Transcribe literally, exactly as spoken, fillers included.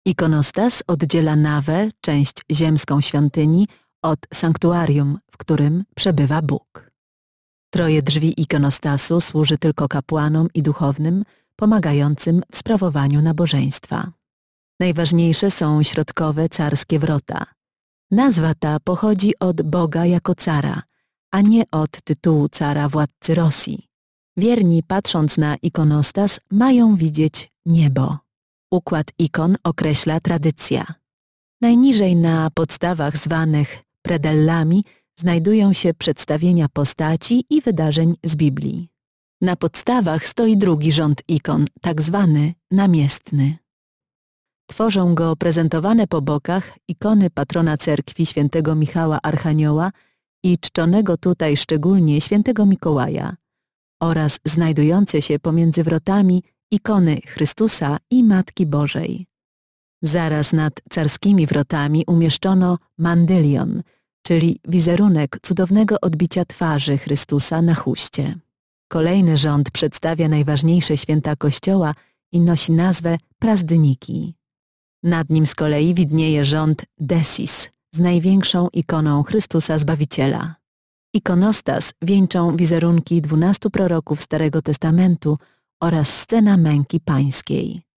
Ikonostas oddziela nawę, część ziemską świątyni, od sanktuarium, w którym przebywa Bóg. Troje drzwi ikonostasu służy tylko kapłanom i duchownym, pomagającym w sprawowaniu nabożeństwa. Najważniejsze są środkowe carskie wrota. Nazwa ta pochodzi od Boga jako cara, a nie od tytułu cara władcy Rosji. Wierni, patrząc na ikonostas, mają widzieć niebo. Układ ikon określa tradycja. Najniżej na podstawach zwanych predellami znajdują się przedstawienia postaci i wydarzeń z Biblii. Na podstawach stoi drugi rząd ikon, tak zwany namiestny. Tworzą go prezentowane po bokach ikony patrona cerkwi świętego Michała Archanioła i czczonego tutaj szczególnie świętego Mikołaja oraz znajdujące się pomiędzy wrotami ikony Chrystusa i Matki Bożej. Zaraz nad carskimi wrotami umieszczono mandylion, czyli wizerunek cudownego odbicia twarzy Chrystusa na chuście. Kolejny rząd przedstawia najważniejsze święta Kościoła i nosi nazwę Prazdniki. Nad nim z kolei widnieje rząd Desis z największą ikoną Chrystusa Zbawiciela. Ikonostas wieńczą wizerunki dwunastu proroków Starego Testamentu oraz scena męki pańskiej.